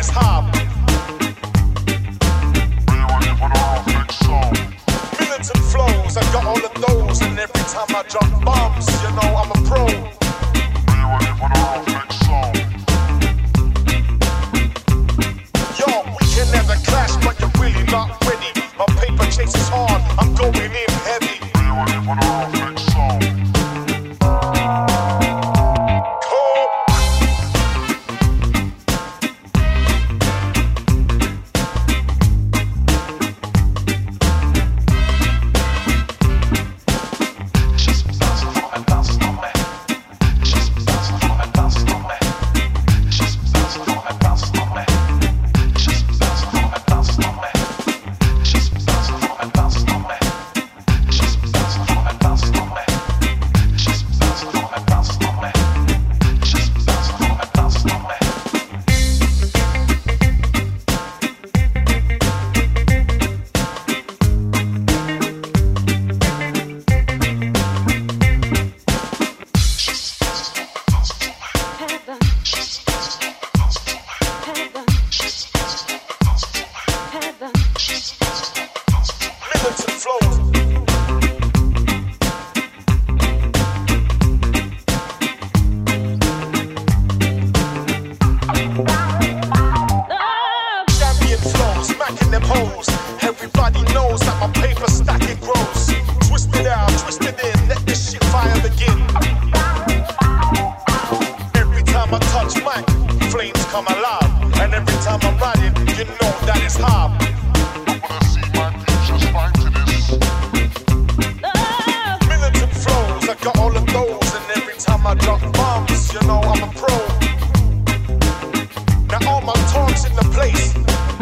it's hard. Militant flows, I got all of those, and every time I drop bombs, you know I'm a pro. Yo, we can never clash, but you're really not ready. My paper chase is hard, I'm going in heavy. Everybody knows that my paper stack it grows. Twisted out, twisted in, let this shit fire begin. Every time I touch mic, flames come alive. And every time I'm riding, you know that it's hard. I wanna see my future fight to this. Militant flows, I got all of those. And every time I drop bombs, you know I'm a pro. Now all my talks in the place.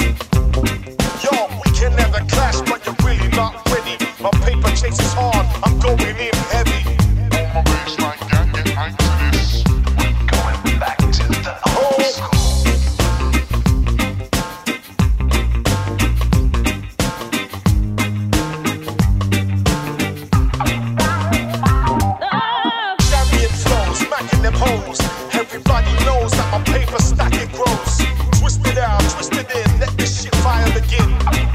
Can never clash, but you're really not ready. My paper chase is hard, I'm going in heavy. On my baseline, gang, get hyped to this. We're going back to the old school. Champion flows, smacking them hoes. Everybody knows that my paper stack it grows. Twisted out, twisted in, let this shit fire begin.